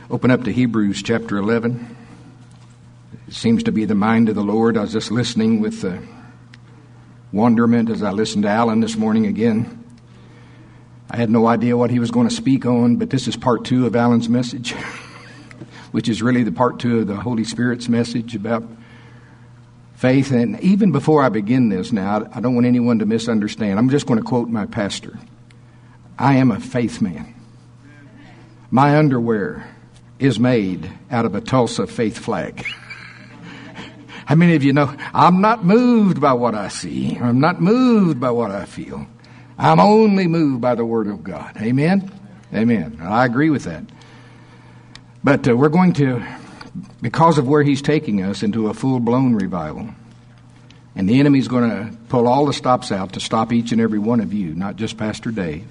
Open up to Hebrews chapter 11. It seems to be the mind of the Lord. I was just listening with wonderment as I listened to Alan this morning again. I had no idea what he was going to speak on, but this is part 2 of Alan's message, which is really the part 2 of the Holy Spirit's message about faith. And even before I begin this now, I don't want anyone to misunderstand. I'm just going to quote my pastor. I am a faith man. My underwear is made out of a Tulsa faith flag. How many of you know I'm not moved by what I see? I'm not moved by what I feel. I'm only moved by the Word of God. Amen? Amen. I agree with that. But we're going to, because of where he's taking us, into a full-blown revival. And the enemy's going to pull all the stops out to stop each and every one of you, not just Pastor Dave.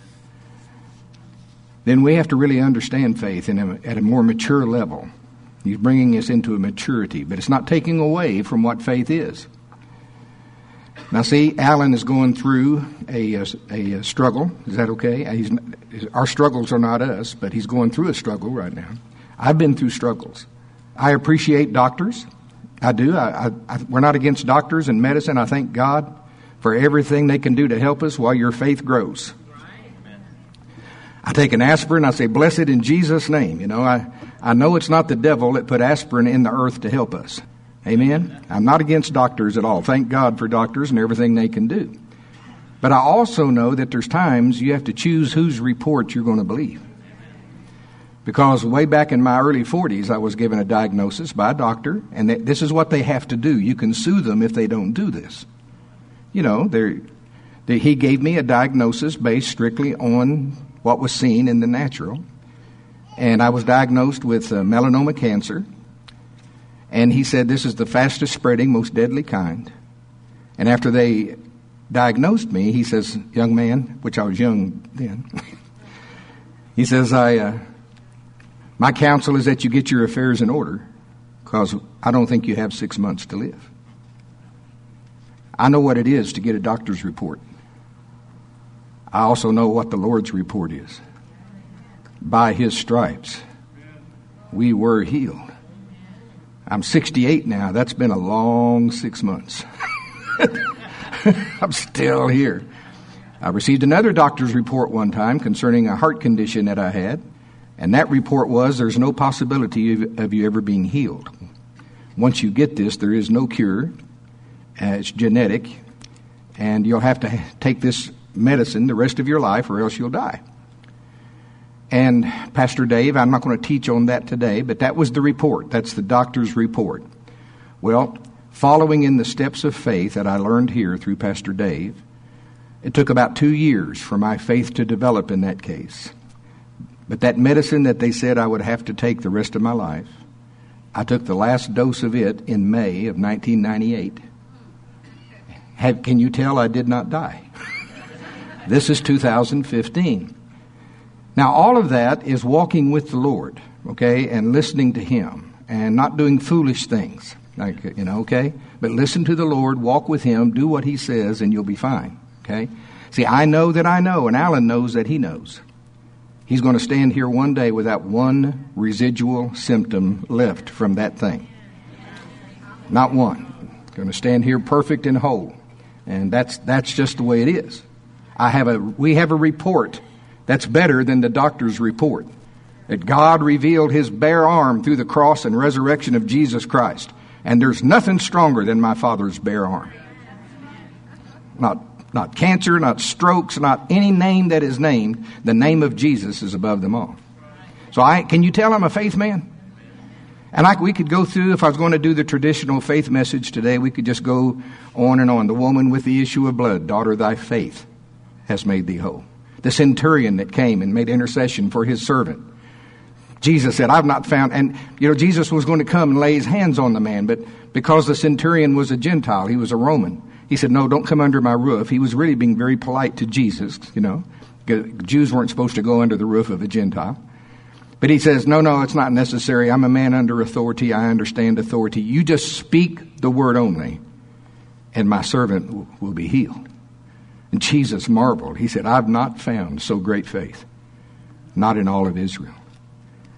Then we have to really understand faith at a more mature level. He's bringing us into a maturity, but it's not taking away from what faith is. Now, see, Alan is going through a struggle. Is that okay? Our struggles are not us, but he's going through a struggle right now. I've been through struggles. I appreciate doctors. I do. We're not against doctors and medicine. I thank God for everything they can do to help us while your faith grows. I take an aspirin, I say, bless it in Jesus' name. You know, I know it's not the devil that put aspirin in the earth to help us. Amen? I'm not against doctors at all. Thank God for doctors and everything they can do. But I also know that there's times you have to choose whose report you're going to believe. Because way back in my early 40s, I was given a diagnosis by a doctor, and this is what they have to do. You can sue them if they don't do this. You know, he gave me a diagnosis based strictly on what was seen in the natural. And I was diagnosed with melanoma cancer. And he said, this is the fastest spreading, most deadly kind. And after they diagnosed me, he says, young man, which I was young then, he says, my counsel is that you get your affairs in order, because I don't think you have 6 months to live. I know what it is to get a doctor's report. I also know what the Lord's report is. By His stripes, we were healed. I'm 68 now. That's been a long 6 months. I'm still here. I received another doctor's report one time concerning a heart condition that I had. And that report was, there's no possibility of you ever being healed. Once you get this, there is no cure. It's genetic. And you'll have to take this medicine the rest of your life or else you'll die. And Pastor Dave, I'm not going to teach on that today, but that was the report. That's the doctor's report. Well, following in the steps of faith that I learned here through Pastor Dave, it took about 2 years for my faith to develop in that case. But that medicine that they said I would have to take the rest of my life, I took the last dose of it in May of 1998. Can you tell I did not die? This is 2015. Now, all of that is walking with the Lord, okay, and listening to Him and not doing foolish things, okay? But listen to the Lord, walk with Him, do what He says, and you'll be fine, okay? See, I know that I know, and Alan knows that he knows. He's going to stand here one day without one residual symptom left from that thing. Not one. Going to stand here perfect and whole. And that's just the way it is. We have a report that's better than the doctor's report. That God revealed His bare arm through the cross and resurrection of Jesus Christ. And there's nothing stronger than my Father's bare arm. Not cancer, not strokes, not any name that is named. The name of Jesus is above them all. So can you tell I'm a faith man? And we could go through, if I was going to do the traditional faith message today, we could just go on and on. The woman with the issue of blood, daughter, thy faith has made thee whole. The centurion that came and made intercession for his servant. Jesus said, I've not found, and Jesus was going to come and lay His hands on the man, but because the centurion was a Gentile, he was a Roman, he said, no, don't come under my roof. He was really being very polite to Jesus, Jews weren't supposed to go under the roof of a Gentile. But he says, no, it's not necessary. I'm a man under authority. I understand authority. You just speak the word only, and my servant will be healed. And Jesus marveled. He said, I've not found so great faith, not in all of Israel.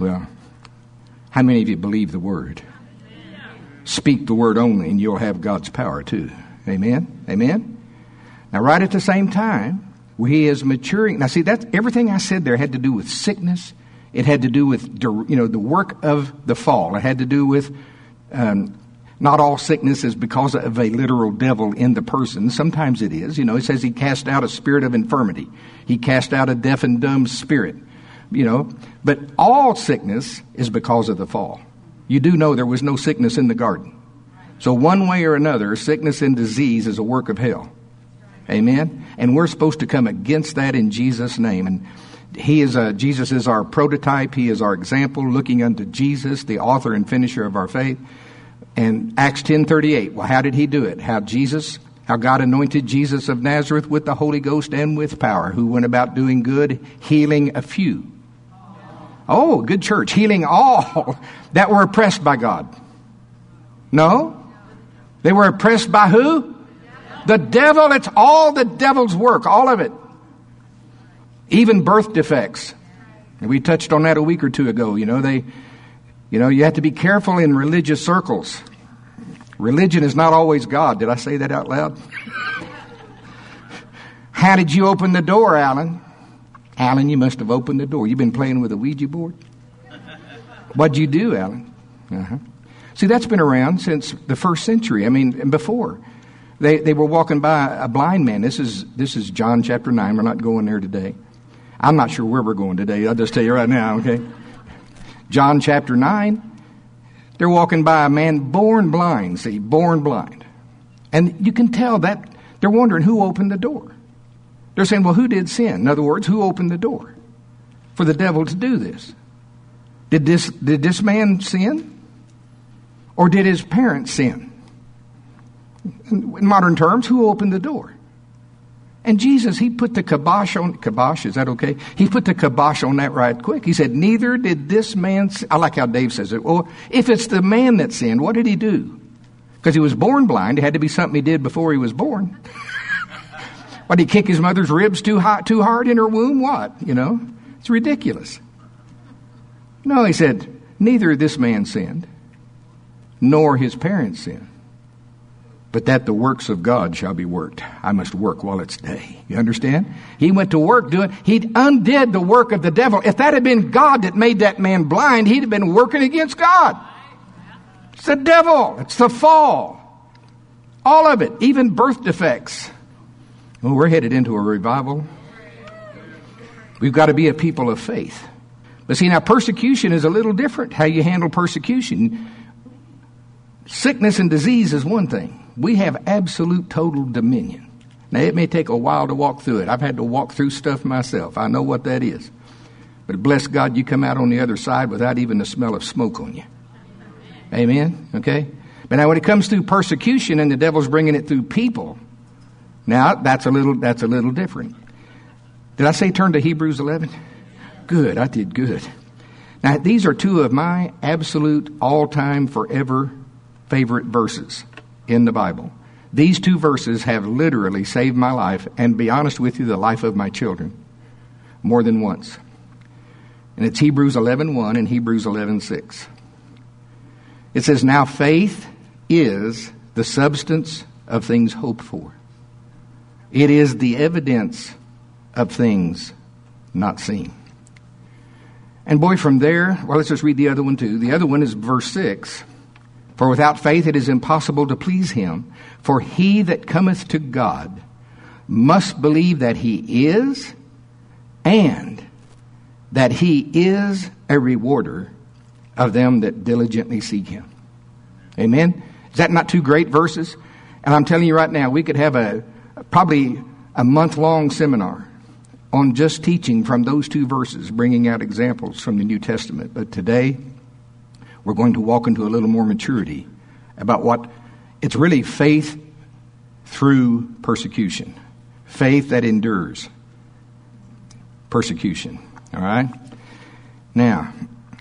Well, how many of you believe the Word? Speak the Word only, and you'll have God's power too. Amen? Amen? Now, right at the same time, he is maturing. Now, see, that's everything I said there had to do with sickness. It had to do with, the work of the fall. It had to do with not all sickness is because of a literal devil in the person. Sometimes it is. It says he cast out a spirit of infirmity. He cast out a deaf and dumb spirit. But all sickness is because of the fall. You do know there was no sickness in the garden. So one way or another, sickness and disease is a work of hell. Amen? And we're supposed to come against that in Jesus' name. And Jesus is our prototype. He is our example, looking unto Jesus, the author and finisher of our faith. And Acts 10:38, well, how did he do it? How God anointed Jesus of Nazareth with the Holy Ghost and with power, who went about doing good, healing a few. Oh, good church. Healing all that were oppressed by God. No? They were oppressed by who? The devil. It's all the devil's work, all of it. Even birth defects. And we touched on that a week or two ago. You have to be careful in religious circles. Religion is not always God. Did I say that out loud? How did you open the door, Alan? Alan, you must have opened the door. You've been playing with a Ouija board? What'd you do, Alan? Uh-huh. See, that's been around since the first century. And before. They were walking by a blind man. This is John chapter 9. We're not going there today. I'm not sure where we're going today. I'll just tell you right now, okay? John chapter 9. They're walking by a man born blind. See, born blind. And you can tell that they're wondering who opened the door. They're saying, well, who did sin? In other words, who opened the door for the devil to do this? Did this man sin? Or did his parents sin? In modern terms, who opened the door? And Jesus, he put the kibosh, is that okay? He put the kibosh on that right quick. He said, neither did this man sin. I like how Dave says it. Well, if it's the man that sinned, what did he do? Because he was born blind. It had to be something he did before he was born. What, did he kick his mother's ribs too hard in her womb? What? It's ridiculous. No, he said, neither this man sinned, nor his parents sinned. But that the works of God shall be worked. I must work while it's day. You understand? He went to work he undid the work of the devil. If that had been God that made that man blind, he'd have been working against God. It's the devil. It's the fall. All of it. Even birth defects. Well, we're headed into a revival. We've got to be a people of faith. But see, now persecution is a little different. How you handle persecution. Sickness and disease is one thing. We have absolute total dominion. Now, it may take a while to walk through it. I've had to walk through stuff myself. I know what that is. But bless God, you come out on the other side without even the smell of smoke on you. Amen? Okay? But now when it comes through persecution and the devil's bringing it through people, now that's a little different. Did I say turn to Hebrews 11? Good, I did good. Now, these are two of my absolute all-time forever favorite verses in the Bible. These two verses have literally saved my life, and be honest with you, the life of my children, more than once. And it's Hebrews 11:1 and Hebrews 11:6. It says, now faith is the substance of things hoped for. It is the evidence of things not seen. And boy, from there, well, let's just read the other one too. The other one is verse 6. For without faith it is impossible to please him. For he that cometh to God must believe that he is, and that he is a rewarder of them that diligently seek him. Amen? Is that not two great verses? And I'm telling you right now, we could have probably a month-long seminar on just teaching from those two verses, bringing out examples from the New Testament. But today, we're going to walk into a little more maturity about what it's really faith through persecution. Faith that endures persecution. All right? Now,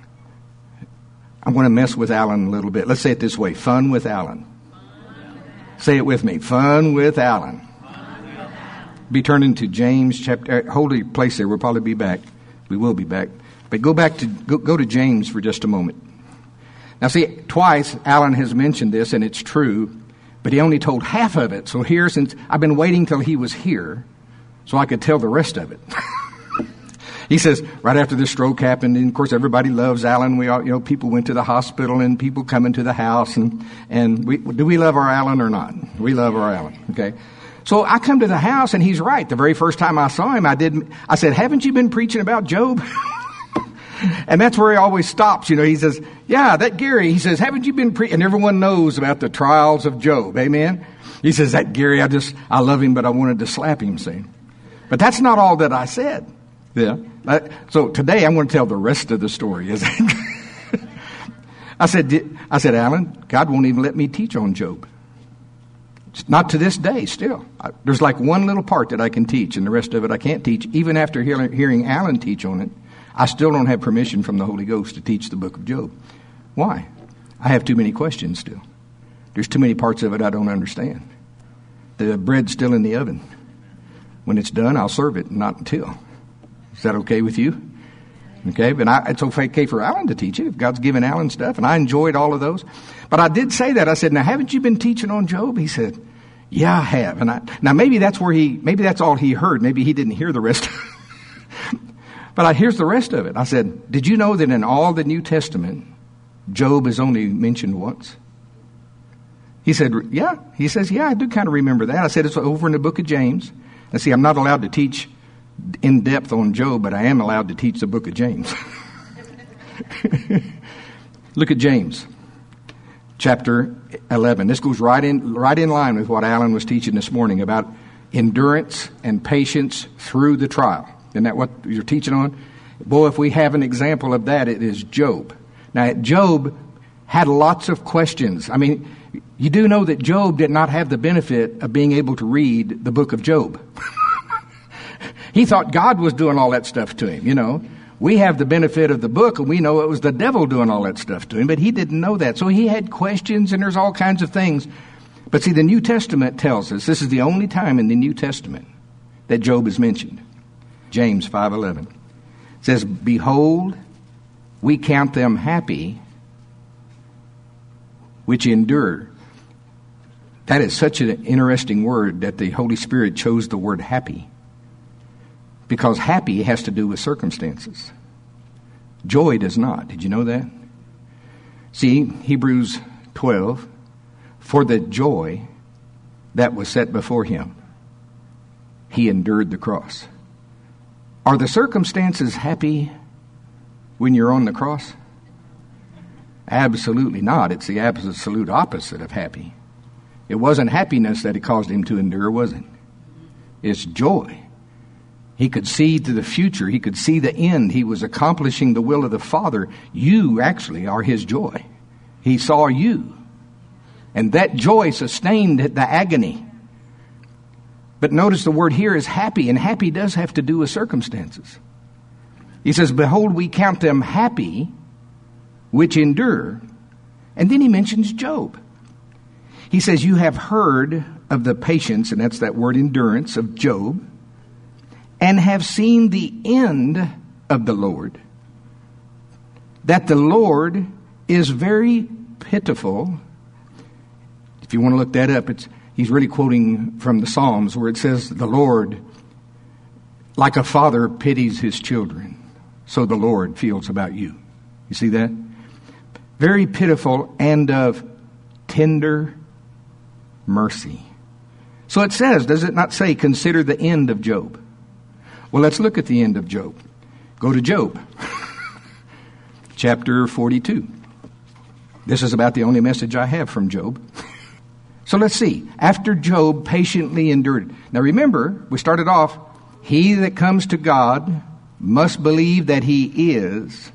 I'm going to mess with Alan a little bit. Let's say it this way. Fun with Alan. Say it with me. Fun with Alan. Be turning to James chapter. Hold your place there. We'll probably be back. We will be back. But go to James for just a moment. Now see, twice Alan has mentioned this, and it's true, but he only told half of it. So here, since I've been waiting till he was here so I could tell the rest of it. He says, right after the stroke happened, and of course everybody loves Alan. We all, people went to the hospital and people come into the house, and do we love our Alan or not? We love our Alan, okay? So I come to the house and he's right. The very first time I saw him, I said, haven't you been preaching about Job? And that's where he always stops. He says, yeah, that Gary, he says, haven't you been preaching? And everyone knows about the trials of Job. Amen. He says, that Gary, I love him, but I wanted to slap him, see. But that's not all that I said. Yeah. So today I'm going to tell the rest of the story. I said, Alan, God won't even let me teach on Job. Not to this day, still. There's like one little part that I can teach, and the rest of it I can't teach. Even after hearing Alan teach on it, I still don't have permission from the Holy Ghost to teach the book of Job. Why? I have too many questions still. There's too many parts of it I don't understand. The bread's still in the oven. When it's done, I'll serve it, not until. Is that okay with you? Okay, but it's okay for Alan to teach it if God's given Alan stuff, and I enjoyed all of those. But I did say that. I said, now, haven't you been teaching on Job? He said, yeah, I have. And now maybe that's all he heard. Maybe he didn't hear the rest. But here's the rest of it. I said, did you know that in all the New Testament, Job is only mentioned once? He said, yeah. He says, yeah, I do kind of remember that. I said, it's over in the book of James. And see, I'm not allowed to teach in depth on Job, but I am allowed to teach the book of James. Look at James, chapter 11. This goes right in line with what Alan was teaching this morning about endurance and patience through the trial. Isn't that what you're teaching on? Boy, if we have an example of that, it is Job. Now, Job had lots of questions. I mean, you do know that Job did not have the benefit of being able to read the book of Job. He thought God was doing all that stuff to him, We have the benefit of the book, and we know it was the devil doing all that stuff to him, but he didn't know that. So he had questions, and there's all kinds of things. But see, the New Testament tells us, this is the only time in the New Testament that Job is mentioned. James 5:11 says, behold, we count them happy which endure. That is such an interesting word that the Holy Spirit chose the word happy. Because happy has to do with circumstances. Joy does not. Did you know that? See, Hebrews 12, for the joy that was set before him, he endured the cross. Are the circumstances happy when you're on the cross? Absolutely not. It's the absolute opposite of happy. It wasn't happiness that it caused him to endure, was it? It's joy. He could see to the future. He could see the end. He was accomplishing the will of the Father. You actually are his joy. He saw you. And that joy sustained the agony. But notice the word here is happy, and happy does have to do with circumstances. He says, behold, we count them happy which endure. And then he mentions Job. He says, you have heard of the patience, and that's that word endurance, of Job, and have seen the end of the Lord, that the Lord is very pitiful. If you want to look that up, he's really quoting from the Psalms where it says, the Lord, like a father pities his children, so the Lord feels about you. You see that? Very pitiful and of tender mercy. So it says, does it not say, consider the end of Job? Well, let's look at the end of Job. Go to Job, chapter 42. This is about the only message I have from Job. So let's see. After Job patiently endured. Now remember, we started off, he that comes to God must believe that he is,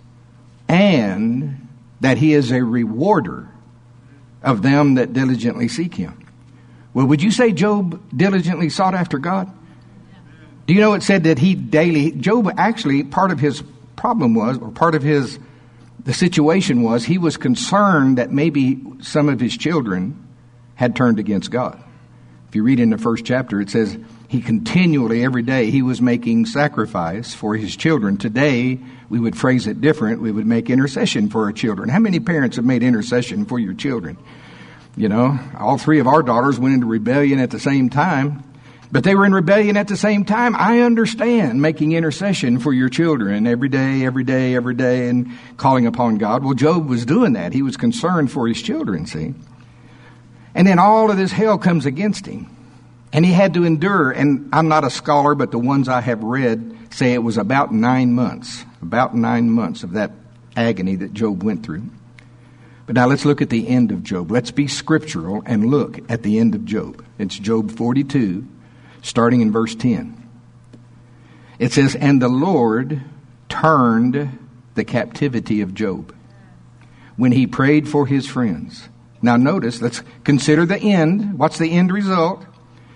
and that he is a rewarder of them that diligently seek him. Well, would you say Job diligently sought after God? Do you know it said that Job actually, part of his problem was, or part of the situation was, he was concerned that maybe some of his children had turned against God. If you read in the first chapter, it says He continually, every day, he was making sacrifice for his children. Today, we would phrase it different. We would make intercession for our children. How many parents have made intercession for your children? You know, all three of our daughters went into rebellion at the same time. But they were in rebellion at the same time. I understand making intercession for your children every day, and calling upon God. Well, Job was doing that. He was concerned for his children, see. And then all of this hell comes against him. And he had to endure, and I'm not a scholar, but the ones I have read say it was about 9 months of that agony that Job went through. But now let's look at the end of Job. Let's be scriptural and look at the end of Job. It's Job 42, starting in verse 10. It says, "And the Lord turned the captivity of Job when he prayed for his friends." Now notice, let's consider the end. What's the end result?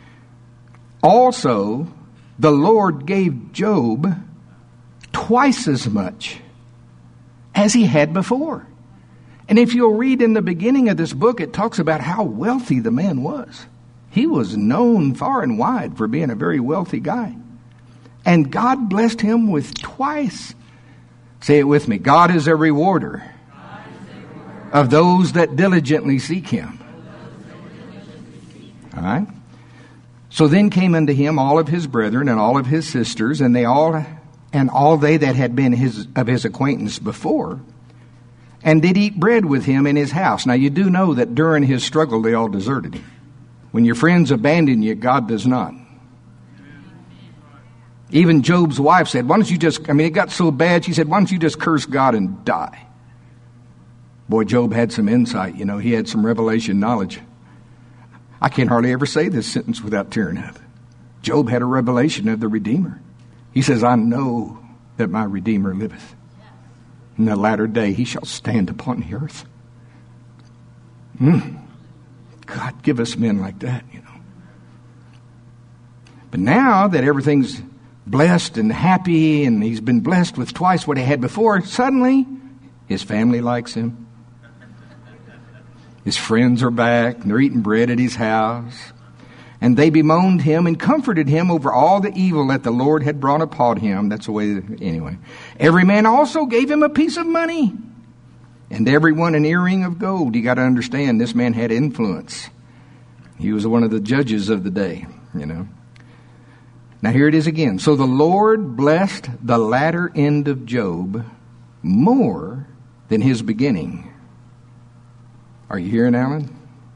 "Also, the Lord gave Job twice as much as he had before." And if you'll read in the beginning of this book, it talks about how wealthy the man was. He was known far and wide for being a very wealthy guy. And God blessed him with twice. Say it with me. God is a rewarder of those that diligently seek him. All right? So then came unto him all of his brethren and all of his sisters, and all they that had been of his acquaintance before, and did eat bread with him in his house. Now you do know that during his struggle they all deserted him. When your friends abandon you, God does not. Even Job's wife said, why don't you just, it got so bad, she said, why don't you just curse God and die? Boy, Job had some insight, he had some revelation knowledge. I can't hardly ever say this sentence without tearing up. Job had a revelation of the Redeemer. He says, I know that my Redeemer liveth. In the latter day, he shall stand upon the earth. God, give us men like that, But now that everything's blessed and happy, and he's been blessed with twice what he had before, suddenly his family likes him. His friends are back, and they're eating bread at his house. And they bemoaned him and comforted him over all the evil that the Lord had brought upon him. That's the way, anyway. Every man also gave him a piece of money, and everyone an earring of gold. You got to understand, this man had influence. He was one of the judges of the day, Now here it is again. So the Lord blessed the latter end of Job more than his beginning. Are you hearing, Alan?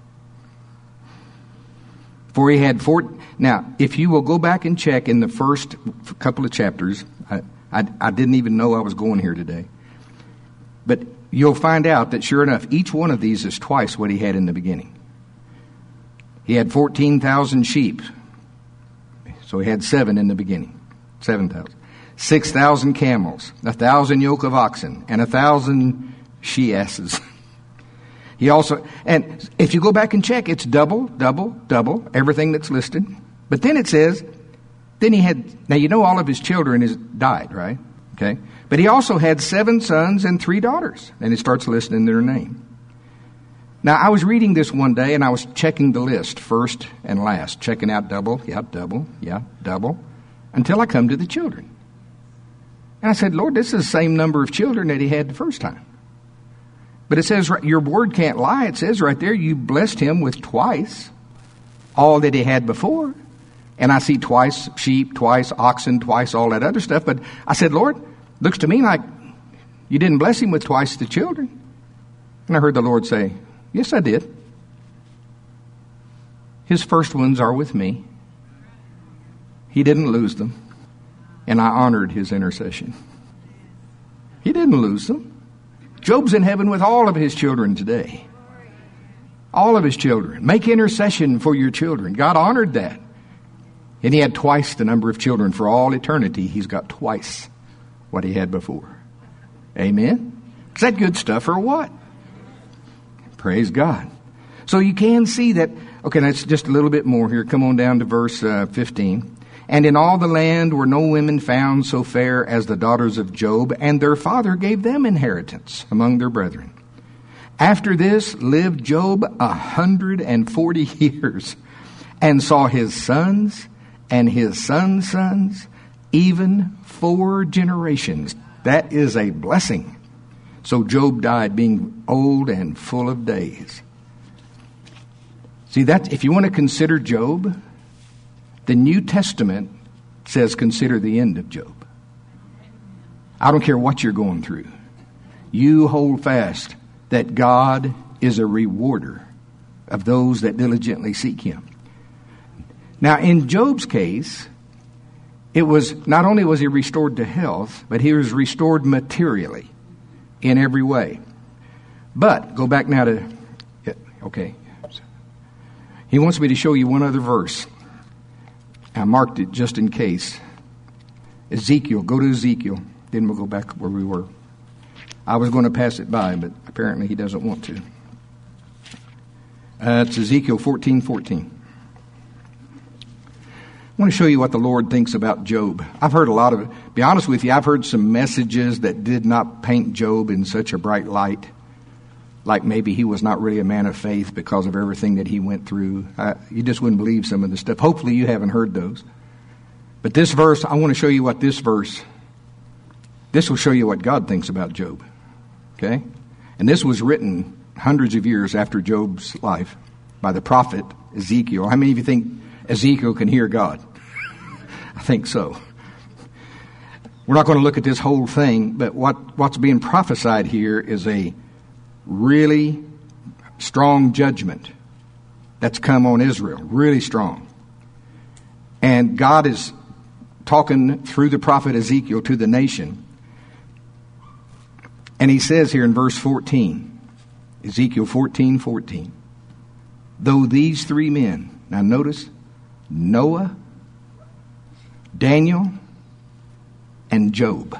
For he had Now, if you will go back and check in the first couple of chapters, I didn't even know I was going here today. But you'll find out that sure enough, each one of these is twice what he had in the beginning. He had 14,000 sheep. So he had 7 in the beginning. 7,000. 6,000 camels, 1,000 yoke of oxen, and 1,000 she-asses. He also, and if you go back and check, it's double, everything that's listed. But then it says, then he had, now all of his children died, right? Okay. But he also had 7 sons and 3 daughters. And it starts listing their name. Now, I was reading this one day, and I was checking the list, first and last, checking out double, until I come to the children. And I said, Lord, this is the same number of children that he had the first time. But it says, your word can't lie. It says right there, you blessed him with twice all that he had before. And I see twice sheep, twice oxen, twice all that other stuff. But I said, Lord, looks to me like you didn't bless him with twice the children. And I heard the Lord say, yes, I did. His first ones are with me. He didn't lose them. And I honored his intercession. He didn't lose them. Job's in heaven with all of his children today. All of his children. Make intercession for your children. God honored that. And he had twice the number of children. For all eternity, he's got twice what he had before. Amen? Is that good stuff or what? Praise God. So you can see that. Okay, that's just a little bit more here. Come on down to verse 15. And in all the land were no women found so fair as the daughters of Job, and their father gave them inheritance among their brethren. After this lived Job 140 years, and saw his sons and his sons' sons, even 4 generations. That is a blessing. So Job died being old and full of days. See, that if you want to consider Job, the New Testament says consider the end of Job. I don't care what you're going through. You hold fast that God is a rewarder of those that diligently seek him. Now, in Job's case, it was not only was he restored to health, but he was restored materially in every way. But, go back now to, okay. He wants me to show you one other verse. I marked it just in case. Ezekiel, go to Ezekiel. Then we'll go back where we were. I was going to pass it by, but apparently he doesn't want to. It's Ezekiel 14:14. I want to show you what the Lord thinks about Job. I've heard a lot of it. Be honest with you, I've heard some messages that did not paint Job in such a bright light. Like maybe he was not really a man of faith because of everything that he went through. You just wouldn't believe some of the stuff. Hopefully you haven't heard those. But this verse, I want to show you what this will show you what God thinks about Job. Okay? And this was written hundreds of years after Job's life by the prophet Ezekiel. How many of you think Ezekiel can hear God? I think so. We're not going to look at this whole thing, but what's being prophesied here is a really strong judgment that's come on Israel. Really strong. And God is talking through the prophet Ezekiel to the nation. And he says here in verse 14, Ezekiel 14:14, though these 3 men, now notice, Noah, Daniel, and Job.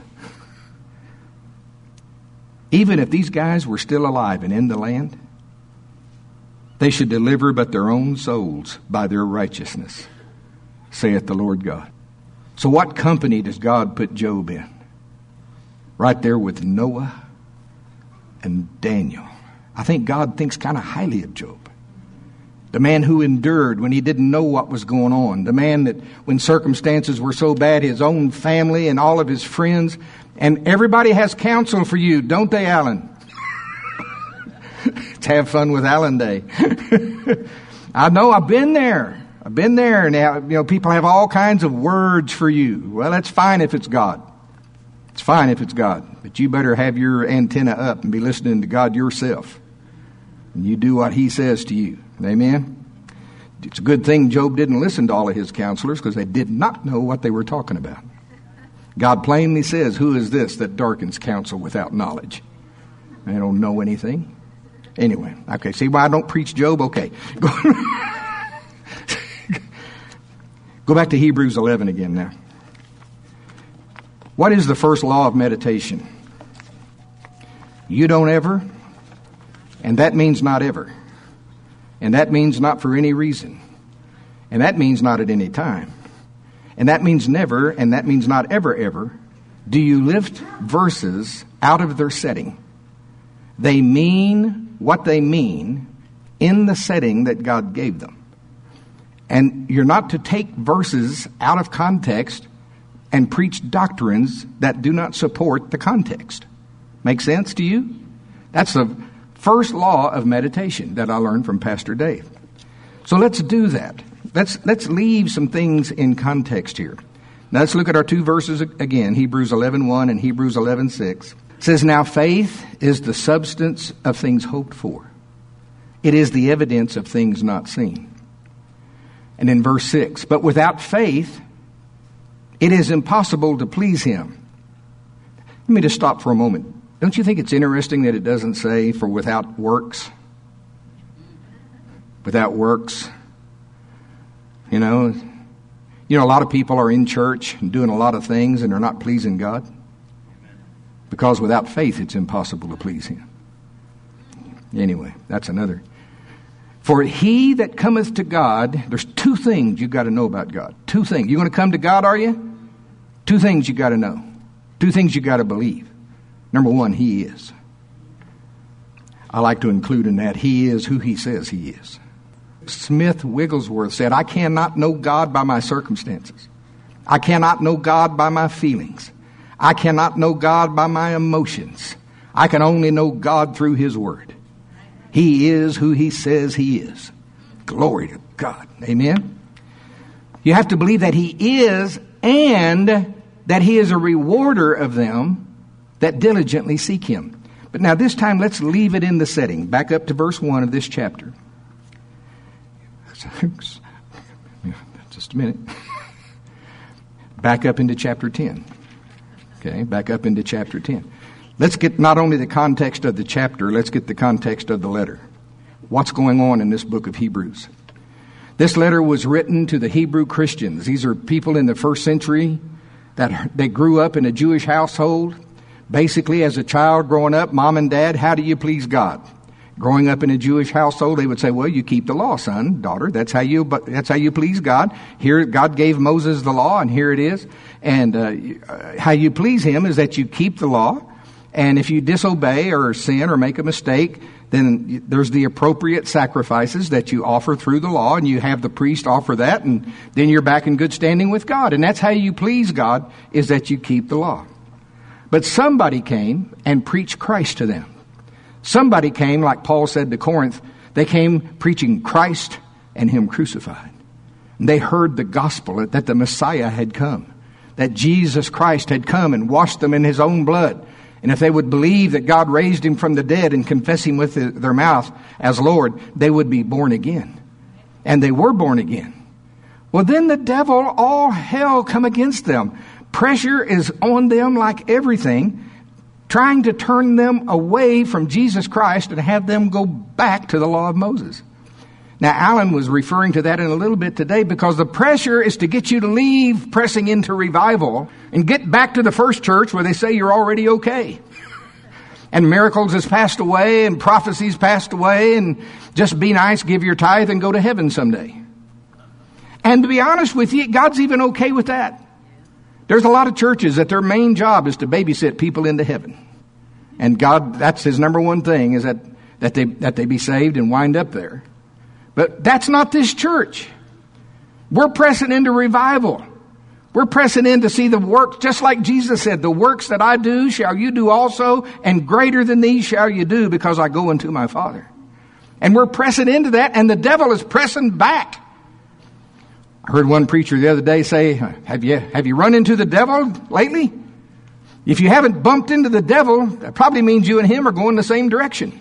Even if these guys were still alive and in the land, they should deliver but their own souls by their righteousness, saith the Lord God. So what company does God put Job in? Right there with Noah and Daniel. I think God thinks kind of highly of Job. The man who endured when he didn't know what was going on. The man that when circumstances were so bad, his own family and all of his friends. And everybody has counsel for you, don't they, Alan? Let's have fun with Alan Day. I know, I've been there. Now, people have all kinds of words for you. Well, that's fine if it's God. It's fine if it's God. But you better have your antenna up and be listening to God yourself. And you do what he says to you. Amen? It's a good thing Job didn't listen to all of his counselors because they did not know what they were talking about. God plainly says, who is this that darkens counsel without knowledge? They don't know anything. Anyway, okay, see why I don't preach Job? Okay. Go back to Hebrews 11 again now. What is the first law of meditation? You don't ever, and that means not ever. And that means not for any reason. And that means not at any time. And that means never, and that means not ever, ever, do you lift verses out of their setting. They mean what they mean in the setting that God gave them. And you're not to take verses out of context and preach doctrines that do not support the context. Make sense to you? That's the first law of meditation that I learned from Pastor Dave. So let's do that. Let's leave some things in context here. Now let's look at our 2 verses again, Hebrews 11:1 and Hebrews 11:6. It says, now faith is the substance of things hoped for. It is the evidence of things not seen. And in verse 6, but without faith, it is impossible to please him. Let me just stop for a moment. Don't you think it's interesting that it doesn't say for without works? Without works. You know, a lot of people are in church and doing a lot of things and they're not pleasing God. Because without faith, it's impossible to please him. Anyway, that's another. For he that cometh to God, there's 2 things you got to know about God. 2 things. You going to come to God, are you? 2 things you got to know. 2 things you got to believe. Number 1, he is. I like to include in that, he is who he says he is. Smith Wigglesworth said, I cannot know God by my circumstances. I cannot know God by my feelings. I cannot know God by my emotions. I can only know God through His Word. He is who He says He is. Glory to God. Amen. You have to believe that He is, and that He is a rewarder of them that diligently seek Him. But now this time, let's leave it in the setting. Back up to verse 1 of this chapter. Just a minute. Back up into chapter 10. Okay, back up into chapter 10. Let's get not only the context of the chapter, let's get the context of the letter. What's going on in this book of Hebrews? This letter was written to the Hebrew Christians. These are people in the first century that they grew up in a Jewish household. Basically, as a child growing up, mom and dad, how do you please God? Growing up in a Jewish household, they would say, well, you keep the law, son, daughter. That's how you please God. Here, God gave Moses the law, and here it is. And how you please Him is that you keep the law. And if you disobey or sin or make a mistake, then there's the appropriate sacrifices that you offer through the law, and you have the priest offer that, and then you're back in good standing with God. And that's how you please God, is that you keep the law. But somebody came and preached Christ to them. Somebody came, like Paul said to Corinth, they came preaching Christ and Him crucified. And they heard the gospel that the Messiah had come, that Jesus Christ had come and washed them in His own blood. And if they would believe that God raised Him from the dead and confess Him with their mouth as Lord, they would be born again. And they were born again. Well, then the devil, all hell come against them. Pressure is on them like everything, trying to turn them away from Jesus Christ and have them go back to the law of Moses. Now, Alan was referring to that in a little bit today, because the pressure is to get you to leave pressing into revival and get back to the first church where they say you're already okay. And miracles has passed away and prophecies passed away, and just be nice, give your tithe, and go to heaven someday. And to be honest with you, God's even okay with that. There's a lot of churches that their main job is to babysit people into heaven. And God, that's His number one thing, is that they be saved and wind up there. But that's not this church. We're pressing into revival. We're pressing in to see the works, just like Jesus said, the works that I do shall you do also, and greater than these shall you do, because I go unto my Father. And we're pressing into that, and the devil is pressing back. I heard one preacher the other day say, have you run into the devil lately? If you haven't bumped into the devil, that probably means you and him are going the same direction.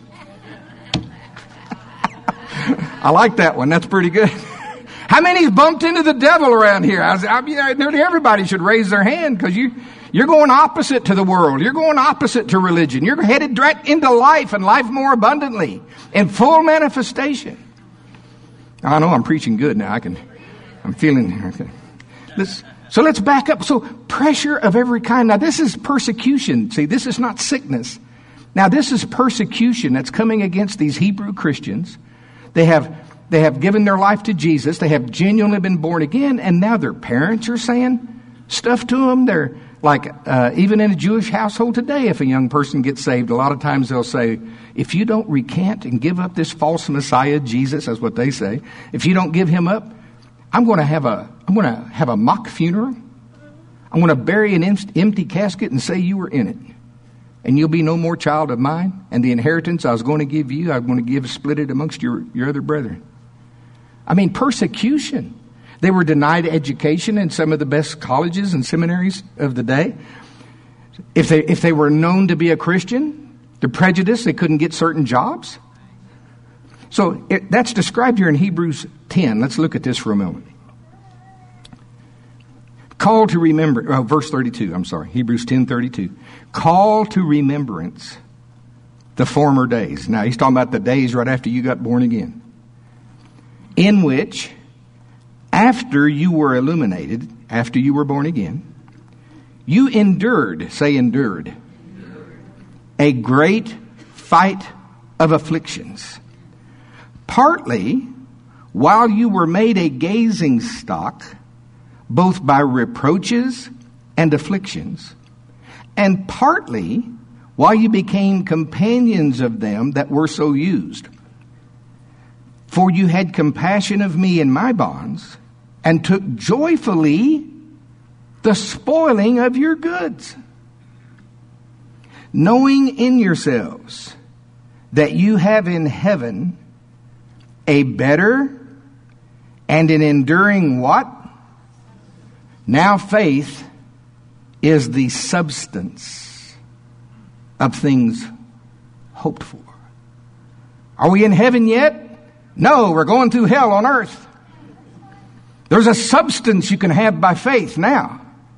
I like that one. That's pretty good. How many's bumped into the devil around here? Nearly everybody should raise their hand, because you're going opposite to the world. You're going opposite to religion. You're headed right into life, and life more abundantly, in full manifestation. I know I'm preaching good now. I'm feeling okay. So let's back up. So pressure of every kind. Now this is persecution. See, this is not sickness. Now this is persecution that's coming against these Hebrew Christians. They have given their life to Jesus. They have genuinely been born again, and now their parents are saying stuff to them. They're like, even in a Jewish household today, if a young person gets saved, a lot of times they'll say, if you don't recant and give up this false Messiah, Jesus, that's what they say. If you don't give Him up, I'm going to have a mock funeral. I'm going to bury an empty casket and say you were in it. And you'll be no more child of mine. And the inheritance I was going to give you, I'm going to split it amongst your other brethren. I mean, persecution. They were denied education in some of the best colleges and seminaries of the day. If they were known to be a Christian, the prejudice, they couldn't get certain jobs. So that's described here in Hebrews 10. Let's look at this for a moment. Call to remember, verse 32, Hebrews 10:32. Call to remembrance the former days. Now, he's talking about the days right after you got born again. In which, after you were illuminated, after you were born again, you endured, say endured, a great fight of afflictions. Partly, while you were made a gazing stock, both by reproaches and afflictions, and partly while you became companions of them that were so used. For you had compassion of me in my bonds, and took joyfully the spoiling of your goods, knowing in yourselves that you have in heaven a better and an enduring what? Now faith is the substance of things hoped for. Are we in heaven yet? No, we're going through hell on earth. There's a substance you can have by faith now.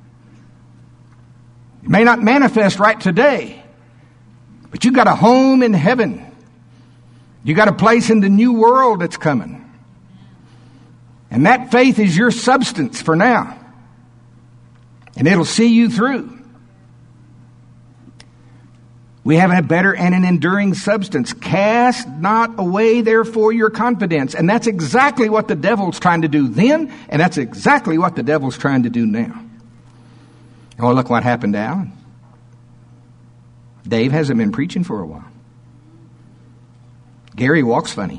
It may not manifest right today, but you got a home in heaven. You got a place in the new world that's coming. And that faith is your substance for now. And it'll see you through. We have a better and an enduring substance. Cast not away, therefore, your confidence. And that's exactly what the devil's trying to do then, and that's exactly what the devil's trying to do now. Oh, look what happened to Alan. Dave hasn't been preaching for a while. Gary walks funny.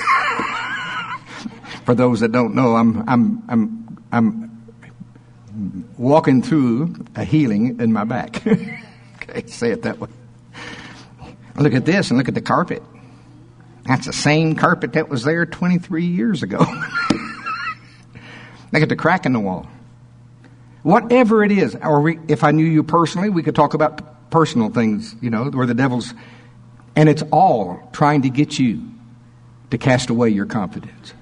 For those that don't know, I'm walking through a healing in my back. Okay, say it that way. Look at this and look at the carpet. That's the same carpet that was there 23 years ago. Look at the crack in the wall. Whatever it is, or if I knew you personally, we could talk about personal things, where the devil's, and it's all trying to get you to cast away your confidence.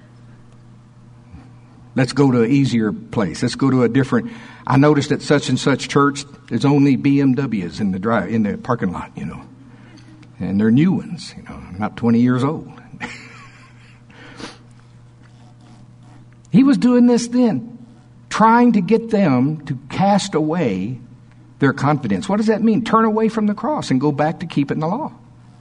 Let's go to an easier place. Let's go to a different. I noticed at such and such church, there's only BMWs in the parking lot, and they're new ones, not 20 years old. He was doing this then, trying to get them to cast away their confidence. What does that mean? Turn away from the cross and go back to keeping the law.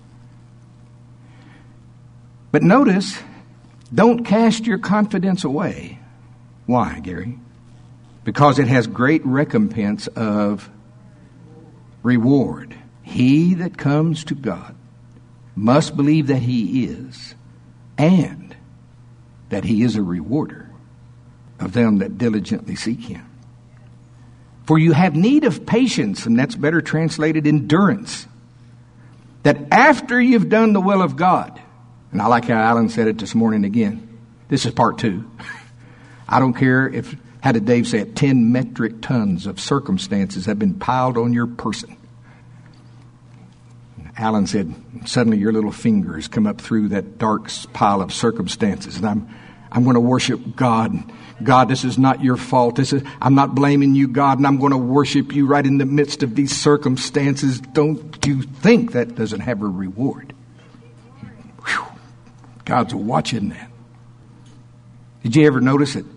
But notice, don't cast your confidence away. Why, Gary? Because it has great recompense of reward. He that comes to God must believe that He is, and that He is a rewarder of them that diligently seek Him. For you have need of patience, and that's better translated endurance, that after you've done the will of God, and I like how Alan said it this morning again. This is part 2. I don't care if, how did Dave say it, 10 metric tons of circumstances have been piled on your person. Alan said, suddenly your little fingers come up through that dark pile of circumstances, and I'm going to worship God. God, this is not your fault. I'm not blaming you, God, and I'm going to worship you right in the midst of these circumstances. Don't you think that doesn't have a reward? Whew. God's watching that. Did you ever notice it?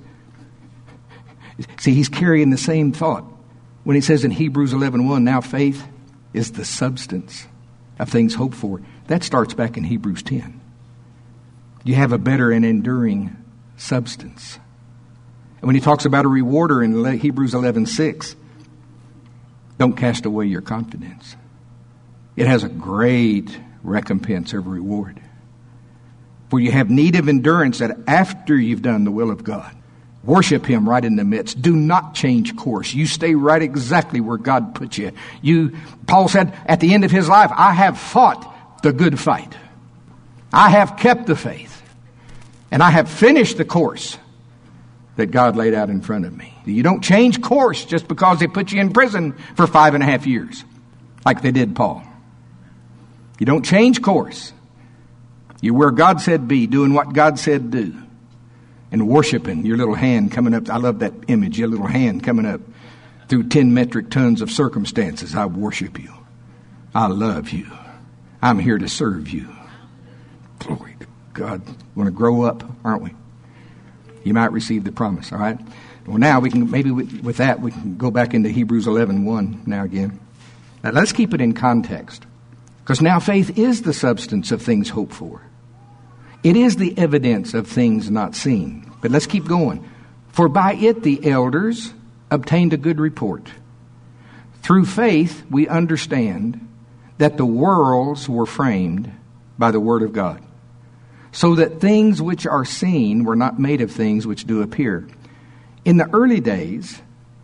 See, he's carrying the same thought. When he says in Hebrews 11:1, now faith is the substance of things hoped for. That starts back in Hebrews 10. You have a better and enduring substance. And when he talks about a rewarder in Hebrews 11:6, don't cast away your confidence. It has a great recompense of reward. For you have need of endurance that after you've done the will of God, worship Him right in the midst. Do not change course. You stay right exactly where God put you. Paul said at the end of his life, I have fought the good fight. I have kept the faith. And I have finished the course that God laid out in front of me. You don't change course just because they put you in prison for 5.5 years, like they did Paul. You don't change course. You're where God said be, doing what God said do. And worshiping, your little hand coming up. I love that image, your little hand coming up through 10 metric tons of circumstances. I worship you. I love you. I'm here to serve you. Glory to God. We're going to grow up, aren't we? You might receive the promise, all right? Well, now we can, maybe with that, we can go back into Hebrews 11:1 now again. Now let's keep it in context. Because now faith is the substance of things hoped for. It is the evidence of things not seen. But let's keep going. For by it the elders obtained a good report. Through faith we understand that the worlds were framed by the word of God, so that things which are seen were not made of things which do appear. In the early days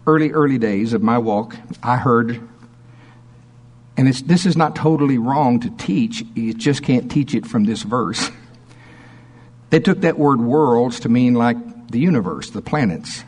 of my walk, I heard, and this is not totally wrong to teach, you just can't teach it from this verse. They took that word worlds to mean like the universe, the planets,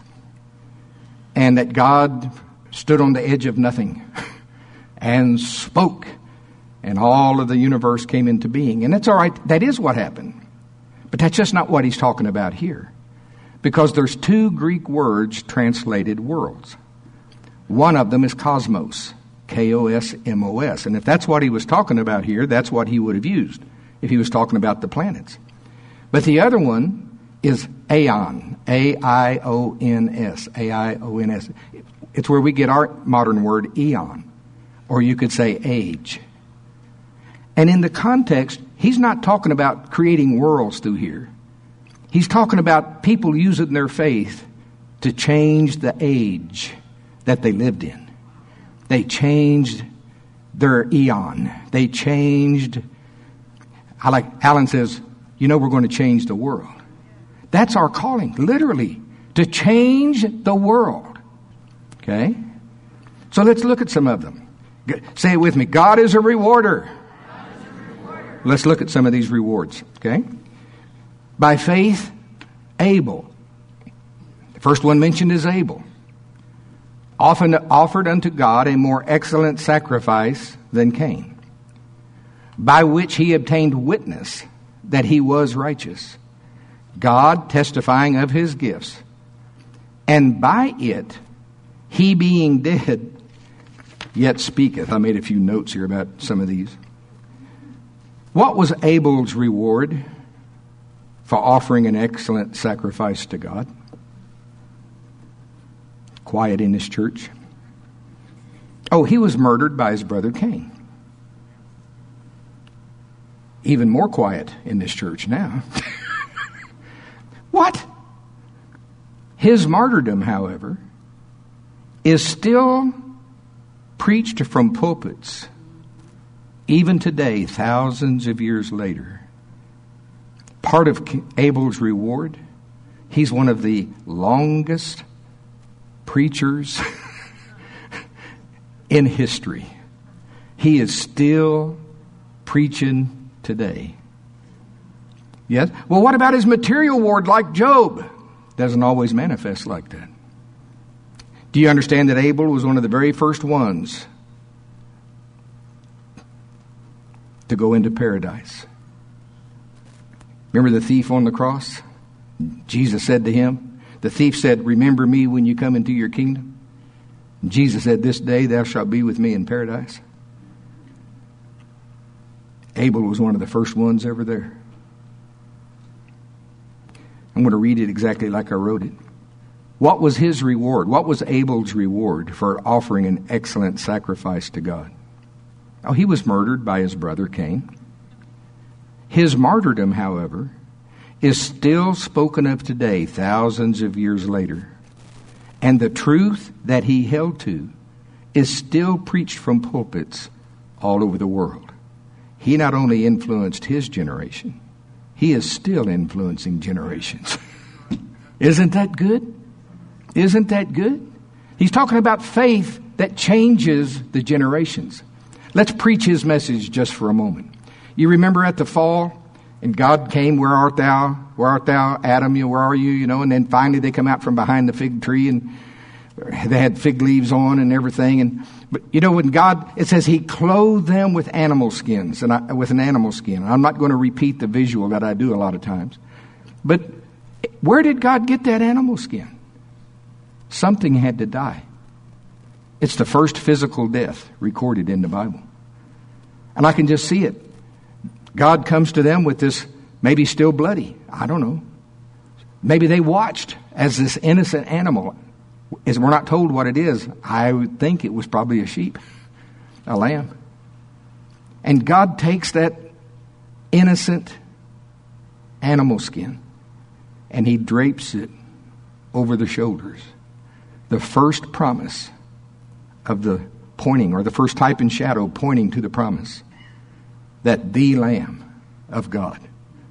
and that God stood on the edge of nothing and spoke, and all of the universe came into being. And that's all right, that is what happened. But that's just not what he's talking about here. Because there's two Greek words translated worlds. One of them is cosmos, K-O-S-M-O-S. And if that's what he was talking about here, that's what he would have used if he was talking about the planets. But the other one is aeon, A-I-O-N-S, A-I-O-N-S. It's where we get our modern word eon, or you could say age. And in the context, he's not talking about creating worlds through here. He's talking about people using their faith to change the age that they lived in. They changed their eon. They changed, Alan says, we're going to change the world. That's our calling, literally, to change the world. Okay? So let's look at some of them. Say it with me. God is a rewarder. Let's look at some of these rewards. Okay? By faith, Abel. The first one mentioned is Abel. Often offered unto God a more excellent sacrifice than Cain, by which he obtained witness that he was righteous, God testifying of his gifts. And by it, he being dead, yet speaketh. I made a few notes here about some of these. What was Abel's reward for offering an excellent sacrifice to God? Quiet in this church. Oh, he was murdered by his brother Cain. Even more quiet in this church now. What? His martyrdom, however, is still preached from pulpits, even today, thousands of years later. Part of Abel's reward, he's one of the longest preachers in history. He is still preaching today. Yes? Well, what about his material reward like Job? Doesn't always manifest like that. Do you understand that Abel was one of the very first ones to go into paradise? Remember the thief on the cross? Jesus said to him, the thief said, remember me when you come into your kingdom. And Jesus said, this day thou shalt be with me in paradise. Abel was one of the first ones ever there. I'm going to read it exactly like I wrote it. What was his reward? What was Abel's reward for offering an excellent sacrifice to God? Oh, he was murdered by his brother Cain. His martyrdom, however, is still spoken of today, thousands of years later. And the truth that he held to is still preached from pulpits all over the world. He not only influenced his generation, he is still influencing generations. Isn't that good? Isn't that good? He's talking about faith that changes the generations. Let's preach his message just for a moment. You remember at the fall, and God came, where art thou? Where art thou, Adam? Where are you? And then finally they come out from behind the fig tree, and they had fig leaves on and everything. But when God, it says he clothed them with animal skins, and with an animal skin. I'm not going to repeat the visual that I do a lot of times. But where did God get that animal skin? Something had to die. It's the first physical death recorded in the Bible. And I can just see it. God comes to them with this, maybe still bloody, I don't know. Maybe they watched as this innocent animal, as we're not told what it is. I would think it was probably a sheep, a lamb. And God takes that innocent animal skin and he drapes it over the shoulders. The first promise of the pointing, or the first type and shadow pointing to the promise that the Lamb of God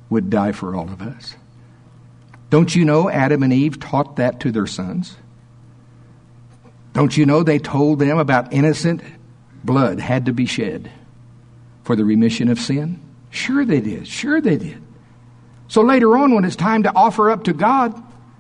would die for all of us. Don't you know Adam and Eve taught that to their sons? Don't you know they told them about innocent blood had to be shed for the remission of sin? Sure they did. Sure they did. So later on, when it's time to offer up to God,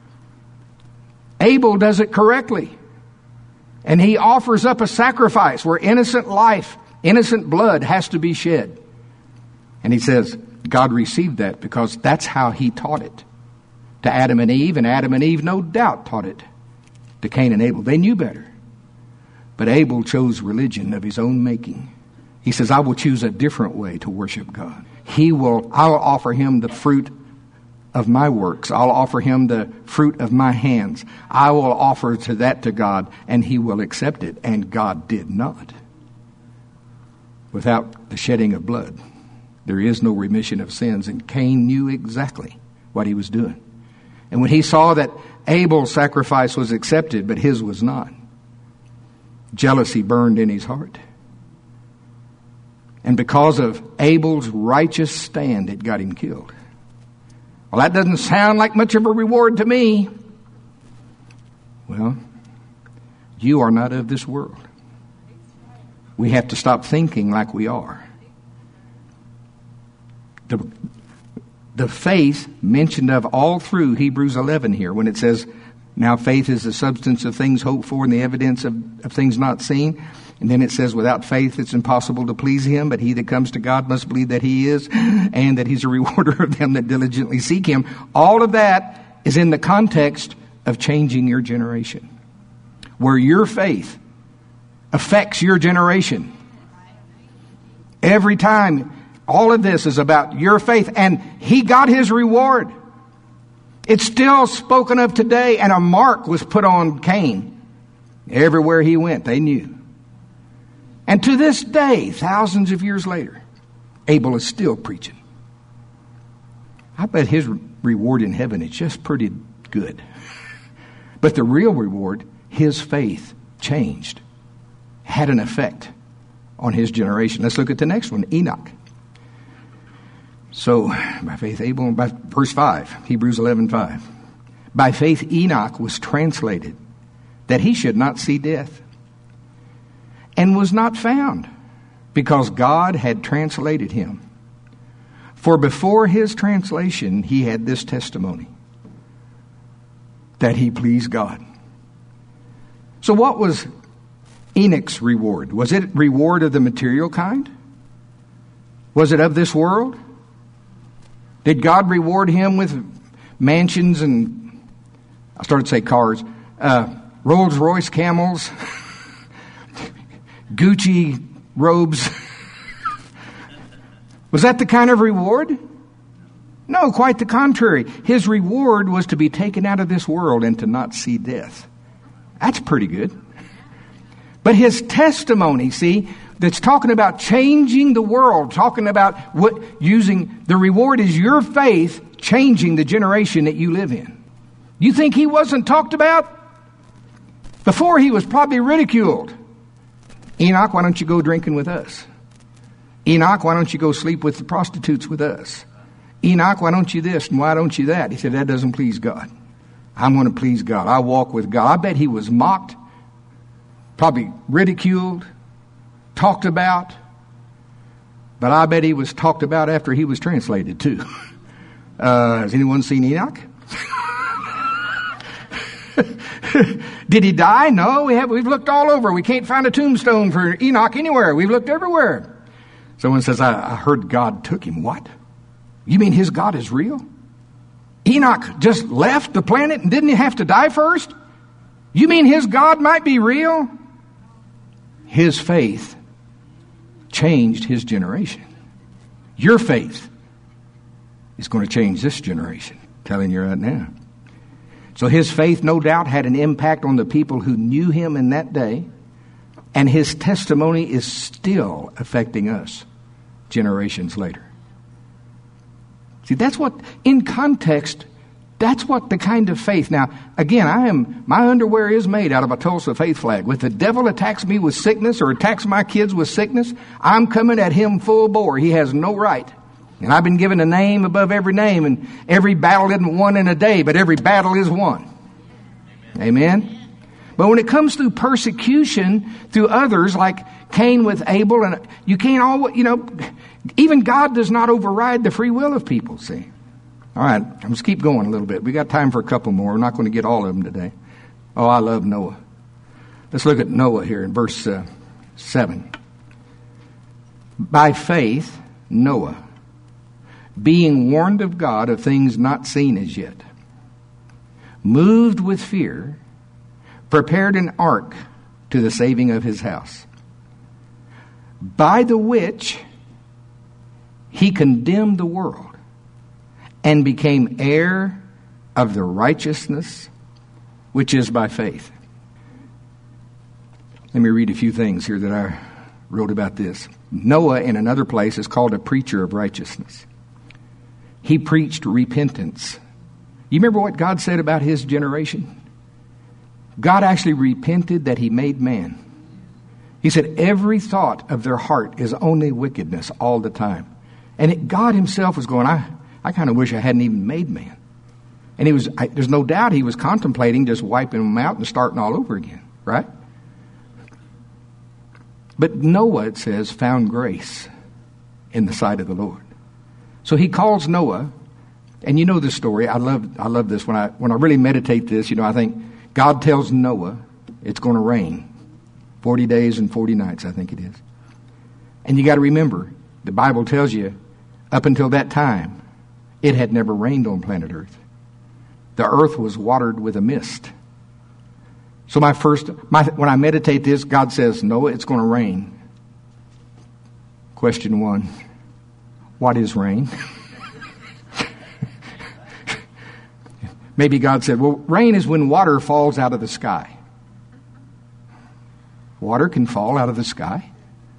Abel does it correctly. And he offers up a sacrifice where innocent life, innocent blood has to be shed. And he says, God received that because that's how he taught it to Adam and Eve. And Adam and Eve no doubt taught it to Cain and Abel. They knew better. But Abel chose religion of his own making. He says, I will choose a different way to worship God. I'll offer him the fruit of my works. I'll offer him the fruit of my hands. I will offer that to God, and he will accept it. And God did not. Without the shedding of blood, there is no remission of sins. And Cain knew exactly what he was doing. And when he saw that Abel's sacrifice was accepted, but his was not, jealousy burned in his heart. And because of Abel's righteous stand, it got him killed. Well, that doesn't sound like much of a reward to me. Well, you are not of this world. We have to stop thinking like we are. The faith mentioned of all through Hebrews 11 here, when it says, now faith is the substance of things hoped for and the evidence of things not seen. And then it says, without faith it's impossible to please him, but he that comes to God must believe that he is, and that he's a rewarder of them that diligently seek him. All of that is in the context of changing your generation, where your faith affects your generation. Every time, all of this is about your faith, and he got his reward. It's still spoken of today, and a mark was put on Cain. Everywhere he went, they knew. And to this day, thousands of years later, Abel is still preaching. I bet his reward in heaven is just pretty good. But the real reward, his faith changed, had an effect on his generation. Let's look at the next one, Enoch. So, by faith Abel, by verse 5, Hebrews 11:5. By faith Enoch was translated that he should not see death, and was not found, because God had translated him. For before his translation he had this testimony, that he pleased God. So what was Enoch's reward? Was it reward of the material kind? Was it of this world? Did God reward him with mansions and, I started to say cars, Rolls Royce camels, Gucci robes? Was that the kind of reward? No, quite the contrary. His reward was to be taken out of this world and to not see death. That's pretty good. But his testimony, see, that's talking about changing the world, talking about using the reward is your faith changing the generation that you live in. You think he wasn't talked about? Before, he was probably ridiculed. Enoch, why don't you go drinking with us? Enoch, why don't you go sleep with the prostitutes with us? Enoch, why don't you this and why don't you that? He said, that doesn't please God. I'm going to please God. I walk with God. I bet he was mocked, probably ridiculed, talked about, but I bet he was talked about after he was translated too. Has anyone seen Enoch? Did he die? No, we've looked all over. We can't find a tombstone for Enoch anywhere. We've looked everywhere. Someone says, I heard God took him. What? You mean his God is real? Enoch just left the planet and didn't he have to die first? You mean his God might be real? His faith changed his generation. Your faith is going to change this generation. I'm telling you right now. So his faith, no doubt, had an impact on the people who knew him in that day. And his testimony is still affecting us generations later. See, that's what, in context, that's what the kind of faith. Now, again, my underwear is made out of a Tulsa faith flag. If the devil attacks me with sickness or attacks my kids with sickness, I'm coming at him full bore. He has no right. And I've been given a name above every name, and every battle isn't won in a day, but every battle is won. Amen? But when it comes through persecution through others, like Cain with Abel, and you can't always, even God does not override the free will of people, see. All right, let's keep going a little bit. We got time for a couple more. We're not going to get all of them today. Oh, I love Noah. Let's look at Noah here in verse 7. By faith, Noah, being warned of God of things not seen as yet, moved with fear, prepared an ark to the saving of his house, by the which he condemned the world and became heir of the righteousness which is by faith. Let me read a few things here that I wrote about this. Noah, in another place, is called a preacher of righteousness. He preached repentance. You remember what God said about his generation? God actually repented that he made man. He said every thought of their heart is only wickedness all the time. And God himself was going, I kind of wish I hadn't even made man. And there's no doubt he was contemplating just wiping them out and starting all over again, right? But Noah, it says, found grace in the sight of the Lord. So he calls Noah, and you know this story. I love this. When I really meditate this, I think God tells Noah it's going to rain. 40 days and 40 nights, I think it is. And you got to remember, the Bible tells you, up until that time, it had never rained on planet Earth. The earth was watered with a mist. So when I meditate this, God says, Noah, it's going to rain. Question 1, what is rain? Maybe God said, well, rain is when water falls out of the sky. Water can fall out of the sky.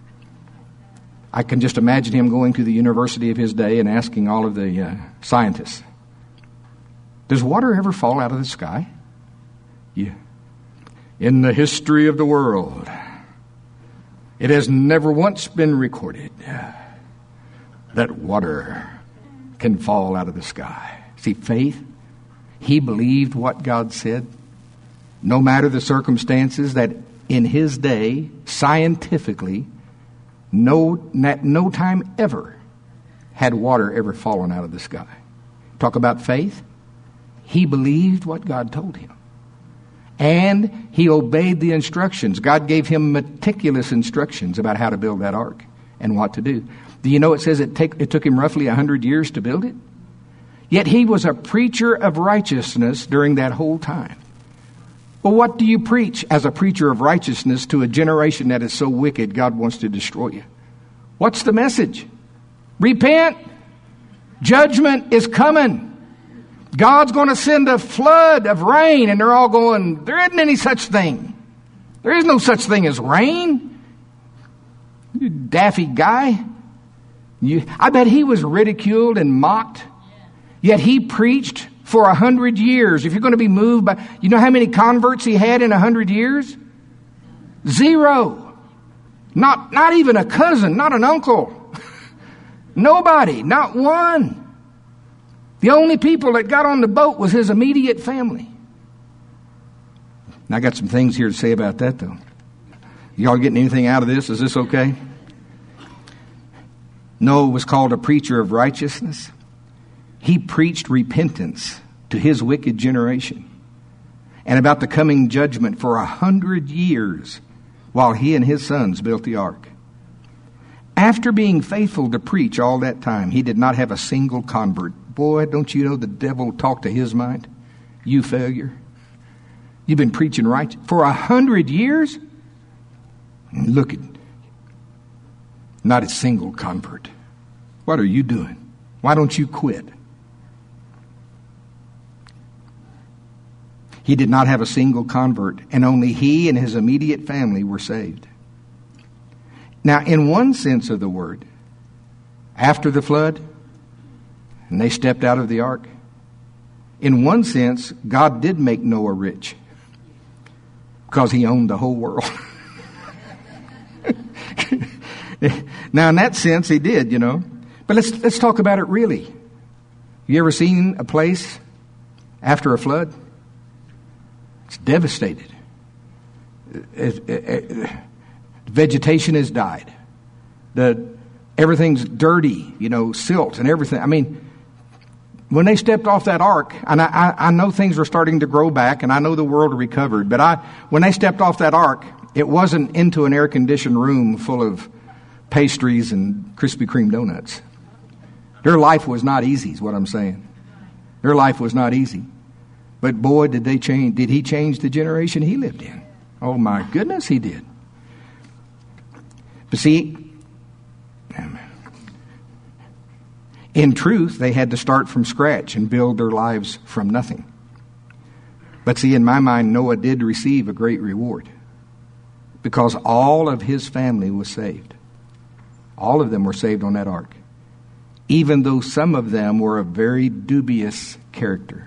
I can just imagine him going to the university of his day and asking all of the scientists, does water ever fall out of the sky? Yeah. In the history of the world, it has never once been recorded that water can fall out of the sky. See, faith, he believed what God said, no matter the circumstances, that in his day, scientifically, no time ever had water ever fallen out of the sky. Talk about faith. He believed what God told him. And he obeyed the instructions. God gave him meticulous instructions about how to build that ark and what to do. Do you know it says it took him roughly 100 years to build it? Yet he was a preacher of righteousness during that whole time. Well, what do you preach as a preacher of righteousness to a generation that is so wicked God wants to destroy you? What's the message? Repent. Judgment is coming. God's going to send a flood of rain, and they're all going, there isn't any such thing. There is no such thing as rain. You daffy guy. I bet he was ridiculed and mocked. Yet he preached for 100 years. If you're going to be moved by, you know how many converts he had in 100 years? 0. Not even a cousin, not an uncle. Nobody, not one. The only people that got on the boat was his immediate family. And I got some things here to say about that, though. Y'all getting anything out of this? Is this okay? Noah was called a preacher of righteousness. He preached repentance to his wicked generation and about the coming judgment for 100 years while he and his sons built the ark. After being faithful to preach all that time, he did not have a single convert. Boy, don't you know the devil talked to his mind? You failure. You've been preaching right for 100 years? Look at, not a single convert. What are you doing? Why don't you quit? He did not have a single convert, and only he and his immediate family were saved. Now, in one sense of the word, after the flood, and they stepped out of the ark, in one sense, God did make Noah rich because he owned the whole world. Now, in that sense, he did, But But let's talk about it really. You ever seen a place after a flood? It's devastated. Vegetation has died. Everything's dirty, silt and everything. I mean, when they stepped off that ark, and I know things were starting to grow back, and I know the world recovered, but when they stepped off that ark, it wasn't into an air-conditioned room full of pastries and Krispy Kreme donuts. Their life was not easy, is what I'm saying. Their life was not easy. But boy, did they change. Did he change the generation he lived in? Oh my goodness, he did. But see, in truth, they had to start from scratch and build their lives from nothing. But see, in my mind, Noah did receive a great reward because all of his family was saved. All of them were saved on that ark, even though some of them were of very dubious character.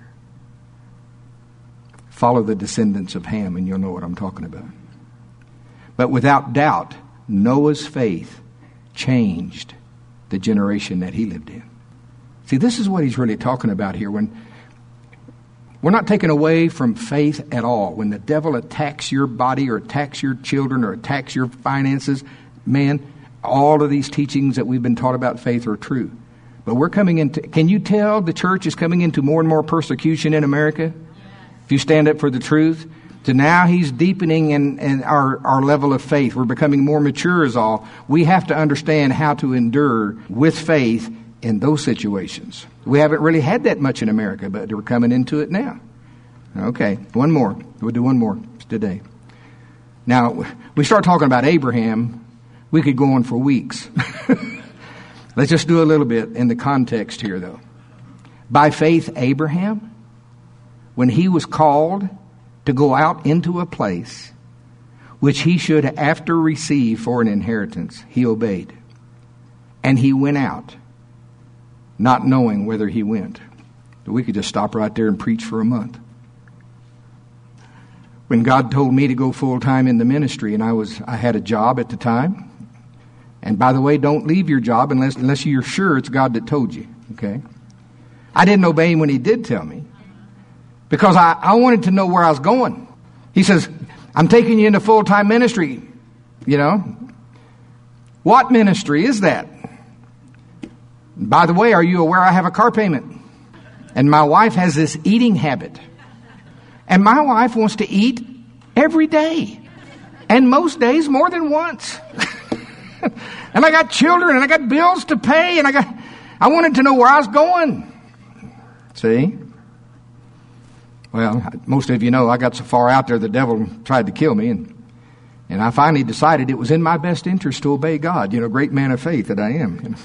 Follow the descendants of Ham, and you'll know what I'm talking about. But without doubt, Noah's faith changed the generation that he lived in. See, this is what he's really talking about here. When we're not taken away from faith at all. When the devil attacks your body or attacks your children or attacks your finances, man, all of these teachings that we've been taught about faith are true. But we're coming into, can you tell the church is coming into more and more persecution in America? If you stand up for the truth. So now he's deepening in our level of faith. We're becoming more mature is all. We have to understand how to endure with faith in those situations. We haven't really had that much in America, but we're coming into it now. Okay, one more. We'll do one more today. Now, we start talking about Abraham, we could go on for weeks. Let's just do a little bit in the context here, though. By faith, Abraham, when he was called to go out into a place which he should after receive for an inheritance, he obeyed. And he went out, not knowing whither he went. We could just stop right there and preach for a month. When God told me to go full-time in the ministry, and I had a job at the time. And by the way, don't leave your job unless you're sure it's God that told you. Okay? I didn't obey him when he did tell me, because I wanted to know where I was going. He says, I'm taking you into full-time ministry. What ministry is that? By the way, are you aware I have a car payment? And my wife has this eating habit. And my wife wants to eat every day. And most days more than once. And I got children and I got bills to pay and I wanted to know where I was going. See? Well, most of you know I got so far out there the devil tried to kill me, and I finally decided it was in my best interest to obey God. Great man of faith that I am.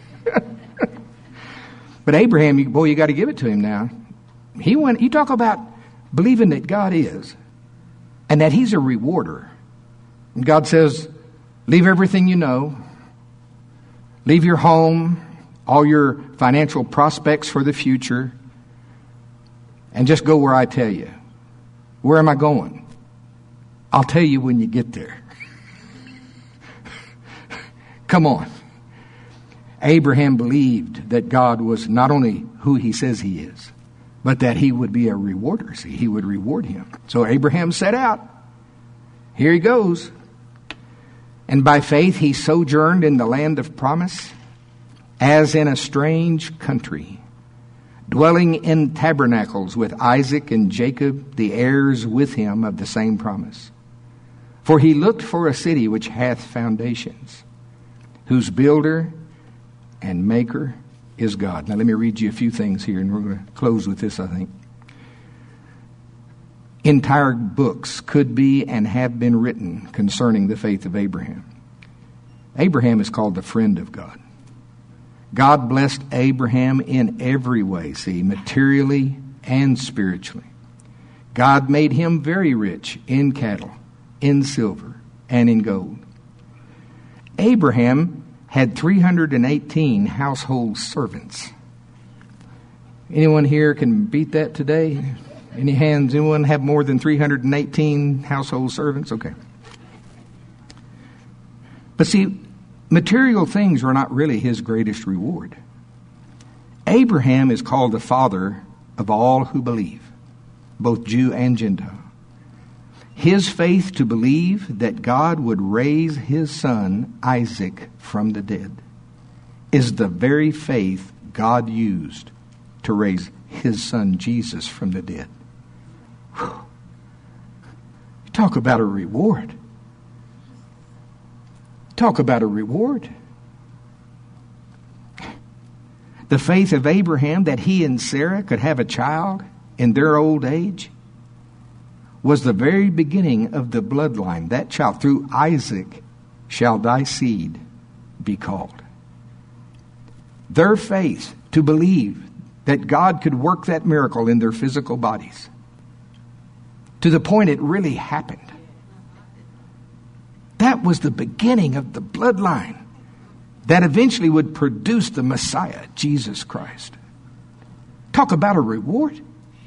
But Abraham, you got to give it to him now. You talk about believing that God is and that he's a rewarder. And God says, leave everything you know. Leave your home, all your financial prospects for the future, and just go where I tell you. Where am I going? I'll tell you when you get there. Come on. Abraham believed that God was not only who he says he is, but that he would be a rewarder. See, he would reward him. So Abraham set out. Here he goes. And by faith he sojourned in the land of promise, as in a strange country, dwelling in tabernacles with Isaac and Jacob, the heirs with him of the same promise. For he looked for a city which hath foundations, whose builder and maker is God. Now let me read you a few things here, and we're going to close with this, I think. Entire books could be and have been written concerning the faith of Abraham. Abraham is called the friend of God. God blessed Abraham in every way, see, materially and spiritually. God made him very rich in cattle, in silver, and in gold. Abraham had 318 household servants. Anyone here can beat that today? Any hands? Anyone have more than 318 household servants? Okay. But see, material things are not really his greatest reward. Abraham is called the father of all who believe, both Jew and Gentile. His faith to believe that God would raise his son Isaac from the dead is the very faith God used to raise his son Jesus from the dead. Whew. Talk about a reward. Talk about a reward. The faith of Abraham that he and Sarah could have a child in their old age was the very beginning of the bloodline. That child, through Isaac, shall thy seed be called. Their faith to believe that God could work that miracle in their physical bodies, to the point it really happened. That was the beginning of the bloodline that eventually would produce the Messiah, Jesus Christ. Talk about a reward.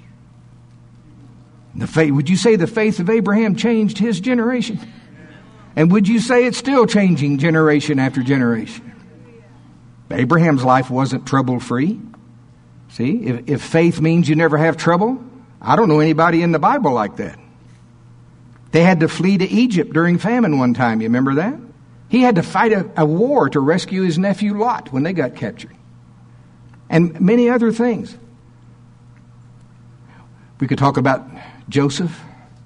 Would you say the faith of Abraham changed his generation? And would you say it's still changing generation after generation? Abraham's life wasn't trouble-free. See, if faith means you never have trouble, I don't know anybody in the Bible like that. They had to flee to Egypt during famine one time. You remember that? He had to fight a war to rescue his nephew Lot when they got captured. And many other things. We could talk about Joseph.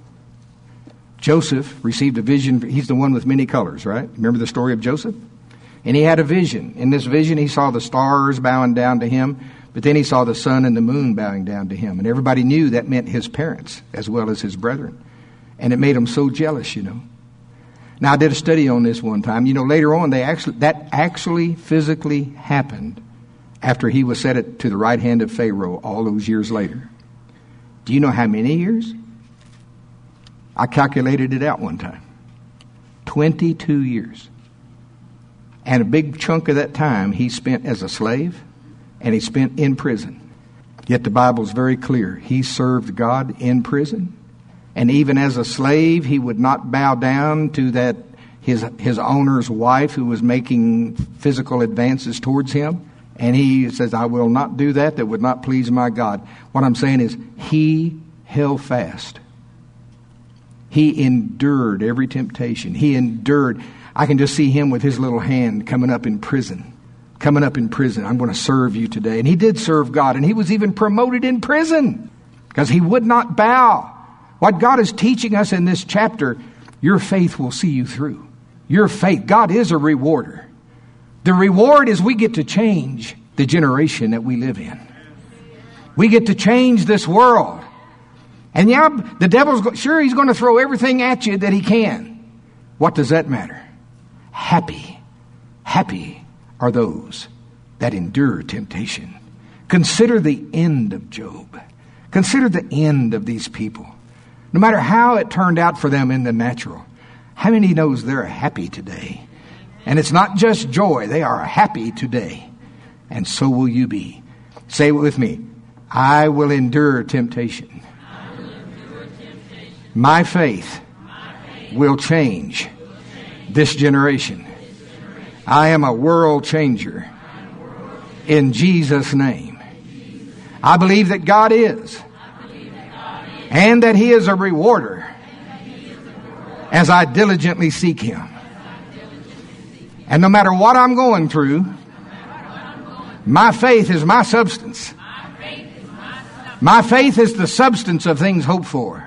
Joseph received a vision. He's the one with many colors, right? Remember the story of Joseph? And he had a vision. In this vision, he saw the stars bowing down to him, but then he saw the sun and the moon bowing down to him. And everybody knew that meant his parents as well as his brethren. And it made him so jealous, you know. Now, I did a study on this one time. You know, later on, that actually physically happened after he was set to the right hand of Pharaoh all those years later. Do you know how many years? I calculated it out one time. 22 years. And a big chunk of that time he spent as a slave, and he spent in prison. Yet the Bible's very clear. He served God in prison. And even as a slave, he would not bow down to that his owner's wife who was making physical advances towards him. And he says, I will not do that. That would not please my God. What I'm saying is he held fast. He endured every temptation. He endured. I can just see him with his little hand coming up in prison. I'm going to serve you today. And he did serve God. And he was even promoted in prison because he would not bow. What God is teaching us in this chapter, your faith will see you through. Your faith. God is a rewarder. The reward is we get to change the generation that we live in. We get to change this world. And yeah, the devil's sure he's going to throw everything at you that he can. What does that matter? Happy are those that endure temptation. Consider the end of Job. Consider the end of these people. No matter how it turned out for them in the natural. How many knows they're happy today? And it's not just joy. They are happy today. And so will you be. Say it with me. I will endure temptation. My faith will change this generation. I am a world changer. In Jesus' name. I believe that God is. And that He is a rewarder as I diligently seek Him. And no matter what I'm going through, my faith is my substance. My faith is the substance of things hoped for.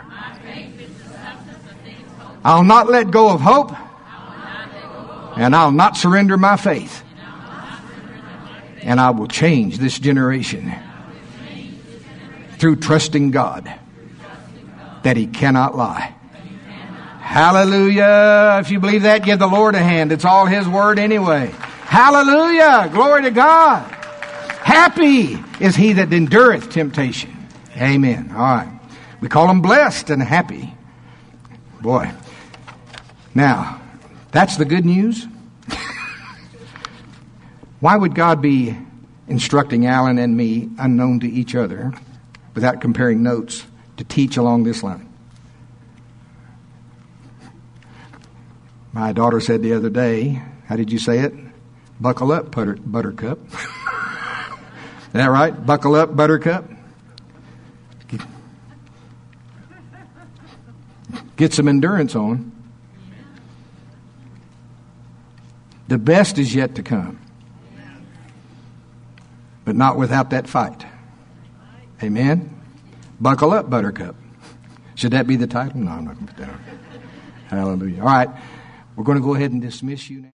I'll not let go of hope, and I'll not surrender my faith. And I will change this generation through trusting God that He cannot lie. Hallelujah. If you believe that, give the Lord a hand. It's all His word anyway. Hallelujah. Glory to God. Happy is he that endureth temptation. Amen. All right. We call them blessed and happy. Boy. Now, that's the good news. Why would God be instructing Alan and me, unknown to each other, without comparing notes, to teach along this line? My daughter said the other day, How did you say it? Buckle up, buttercup. Is that right? Buckle up, buttercup. Get some endurance on. The best is yet to come. But not without that fight. Amen? Buckle up, buttercup. Should that be the title? No, I'm not going to put that on. Hallelujah. All right. We're going to go ahead and dismiss you now.